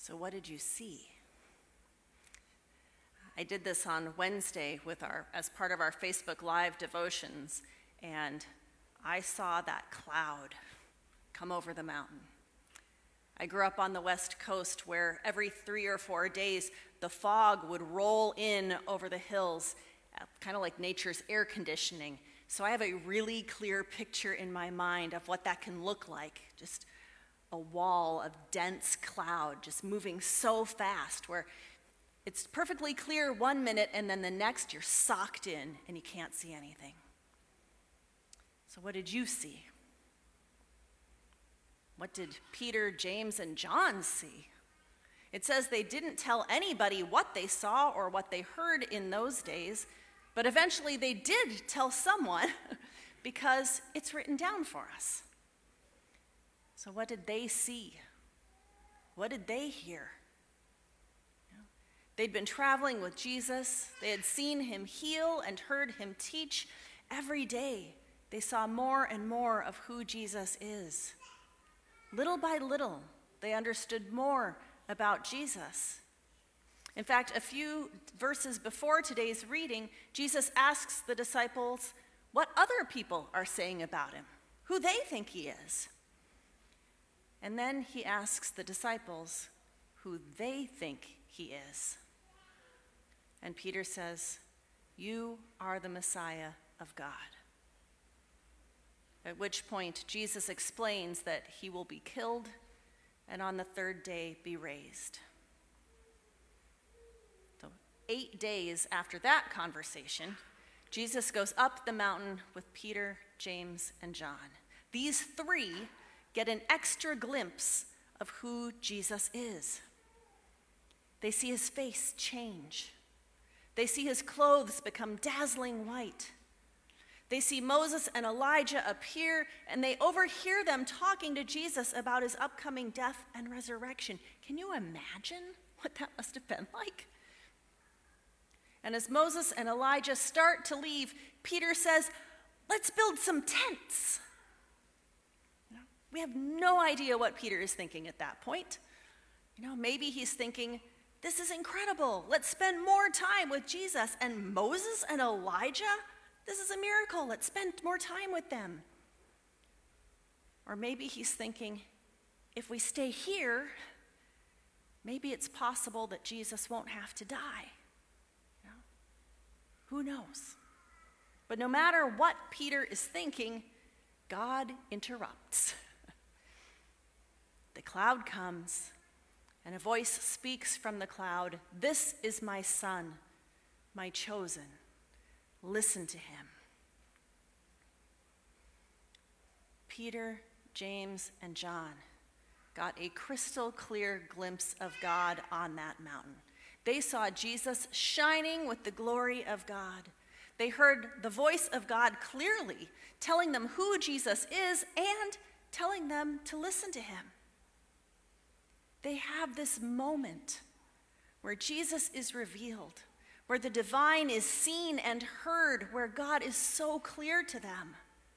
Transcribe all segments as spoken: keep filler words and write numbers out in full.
So what did you see? I did this on Wednesday with our as part of our Facebook Live devotions, and I saw that cloud come over the mountain. I grew up on the West Coast where every three or four days the fog would roll in over the hills, kind of like nature's air conditioning. So I have a really clear picture in my mind of what that can look like. Just a wall of dense cloud just moving so fast where it's perfectly clear one minute and then the next you're socked in and you can't see anything. So what did you see? What did Peter, James, and John see? It says they didn't tell anybody what they saw or what they heard in those days, but eventually they did tell someone because it's written down for us. So what did they see? What did they hear? You know, they'd been traveling with Jesus. They had seen him heal and heard him teach. Every day they saw more and more of who Jesus is. Little by little, they understood more about Jesus. In fact, a few verses before today's reading, Jesus asks the disciples what other people are saying about him, who they think he is. And then he asks the disciples who they think he is. And Peter says, "You are the Messiah of God." At which point, Jesus explains that he will be killed and on the third day be raised. So eight days after that conversation, Jesus goes up the mountain with Peter, James, and John. These three get an extra glimpse of who Jesus is. They see his face change. They see his clothes become dazzling white. They see Moses and Elijah appear, and they overhear them talking to Jesus about his upcoming death and resurrection. Can you imagine what that must have been like? And as Moses and Elijah start to leave, Peter says, "Let's build some tents." We have no idea what Peter is thinking at that point. You know, maybe he's thinking, this is incredible. Let's spend more time with Jesus. And Moses and Elijah? This is a miracle. Let's spend more time with them. Or maybe he's thinking, if we stay here, maybe it's possible that Jesus won't have to die. You know? Who knows? But no matter what Peter is thinking, God interrupts. The cloud comes, and a voice speaks from the cloud, "This is my son, my chosen. Listen to him." Peter, James, and John got a crystal clear glimpse of God on that mountain. They saw Jesus shining with the glory of God. They heard the voice of God clearly, telling them who Jesus is and telling them to listen to him. They have this moment where Jesus is revealed, where the divine is seen and heard, where God is so clear to them.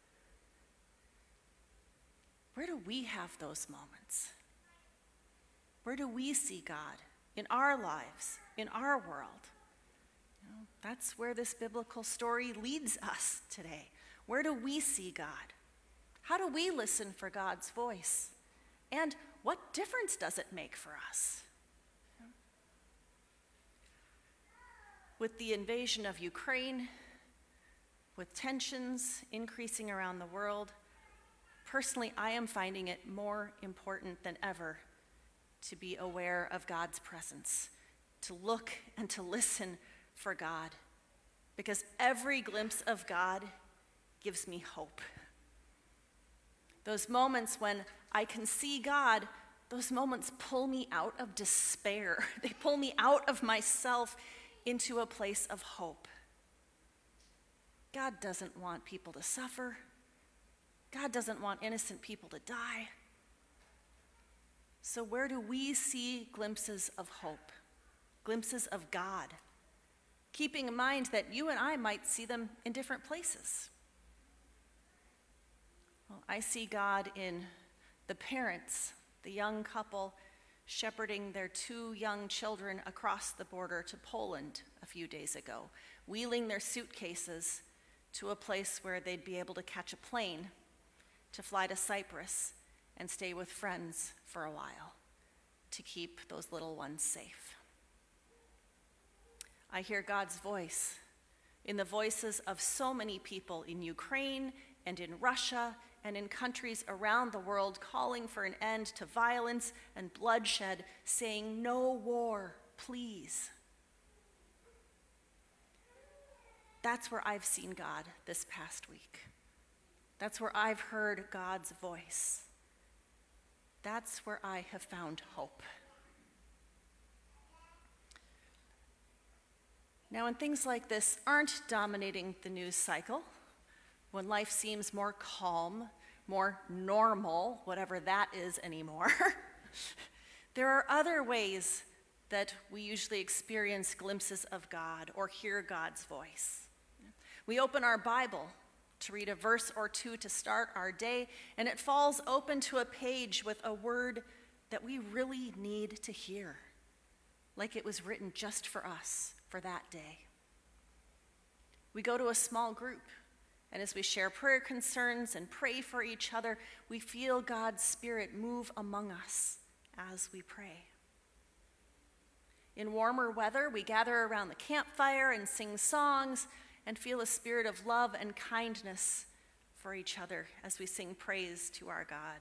Where do we have those moments? Where do we see God in our lives, in our world? You know, that's where this biblical story leads us today. Where do we see God? How do we listen for God's voice? And what difference does it make for us? With the invasion of Ukraine, with tensions increasing around the world, personally, I am finding it more important than ever to be aware of God's presence, to look and to listen for God, because every glimpse of God gives me hope. Those moments when I can see God, those moments pull me out of despair. They pull me out of myself into a place of hope. God doesn't want people to suffer. God doesn't want innocent people to die. So where do we see glimpses of hope, glimpses of God? Keeping in mind that you and I might see them in different places. Well, I see God in the parents, the young couple shepherding their two young children across the border to Poland a few days ago, wheeling their suitcases to a place where they'd be able to catch a plane to fly to Cyprus and stay with friends for a while to keep those little ones safe. I hear God's voice in the voices of so many people in Ukraine and in Russia and in countries around the world calling for an end to violence and bloodshed, saying, "No war, please." That's where I've seen God this past week. That's where I've heard God's voice. That's where I have found hope. Now, when things like this aren't dominating the news cycle, when life seems more calm, more normal, whatever that is anymore, there are other ways that we usually experience glimpses of God or hear God's voice. We open our Bible to read a verse or two to start our day, and it falls open to a page with a word that we really need to hear, like it was written just for us for that day. We go to a small group, and as we share prayer concerns and pray for each other, we feel God's Spirit move among us as we pray. In warmer weather, we gather around the campfire and sing songs and feel a spirit of love and kindness for each other as we sing praise to our God.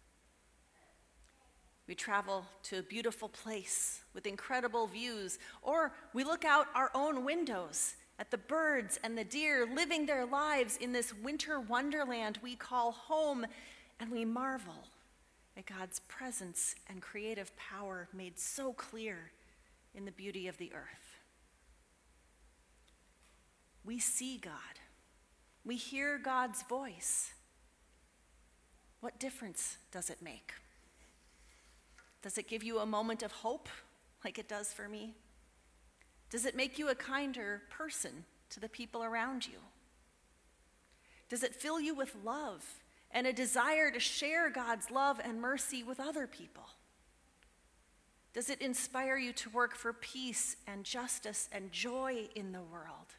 We travel to a beautiful place with incredible views, or we look out our own windows at the birds and the deer living their lives in this winter wonderland we call home, and we marvel at God's presence and creative power made so clear in the beauty of the earth. We see God. We hear God's voice. What difference does it make? Does it give you a moment of hope like it does for me? Does it make you a kinder person to the people around you? Does it fill you with love and a desire to share God's love and mercy with other people? Does it inspire you to work for peace and justice and joy in the world?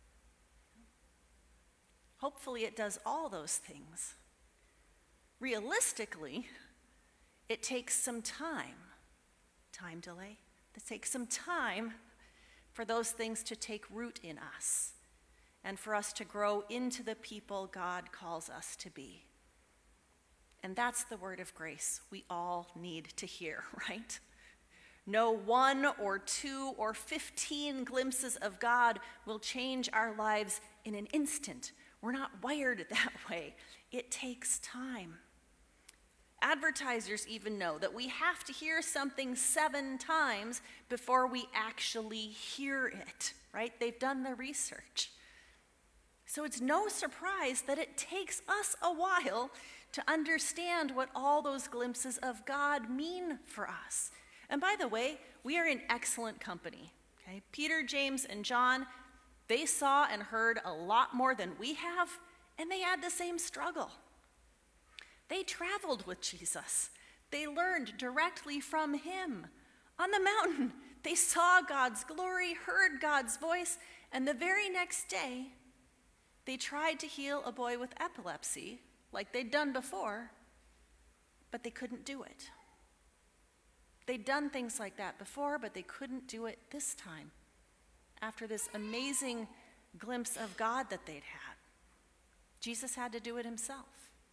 Hopefully it does all those things. Realistically, it takes some time, time delay, it takes some time for those things to take root in us and for us to grow into the people God calls us to be. And that's the word of grace we all need to hear, right? No one or two or fifteen glimpses of God will change our lives in an instant. We're not wired that way. It takes time. Advertisers even know that we have to hear something seven times before we actually hear it, right? They've done the research. So it's no surprise that it takes us a while to understand what all those glimpses of God mean for us. And by the way, we are in excellent company. Okay? Peter, James, and John, they saw and heard a lot more than we have, and they had the same struggle. They traveled with Jesus. They learned directly from him. On the mountain, they saw God's glory, heard God's voice, and the very next day, they tried to heal a boy with epilepsy, like they'd done before, but they couldn't do it. They'd done things like that before, but they couldn't do it this time, after this amazing glimpse of God that they'd had. Jesus had to do it himself.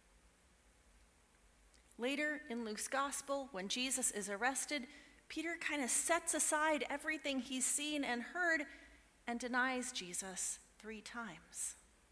Later in Luke's gospel, when Jesus is arrested, Peter kind of sets aside everything he's seen and heard and denies Jesus three times.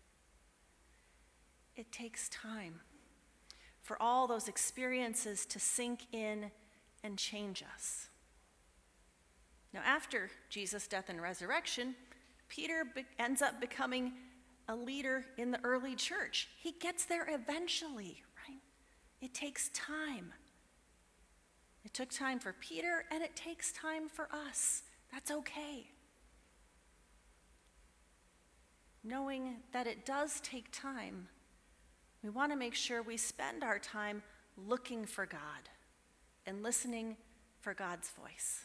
It takes time for all those experiences to sink in and change us. Now, after Jesus' death and resurrection, Peter be- ends up becoming a leader in the early church. He gets there eventually, right? It takes time. It took time for Peter, and it takes time for us. That's okay. Knowing that it does take time, we want to make sure we spend our time looking for God and listening for God's voice.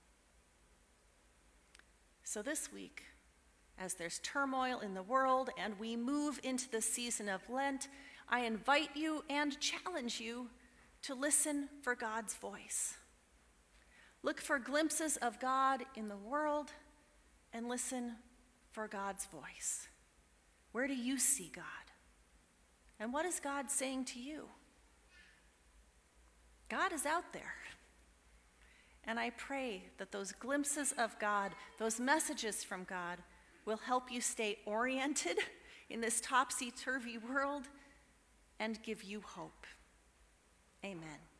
So this week, as there's turmoil in the world and we move into the season of Lent, I invite you and challenge you to listen for God's voice. Look for glimpses of God in the world and listen for God's voice. Where do you see God? And what is God saying to you? God is out there. And I pray that those glimpses of God, those messages from God, will help you stay oriented in this topsy-turvy world and give you hope. Amen.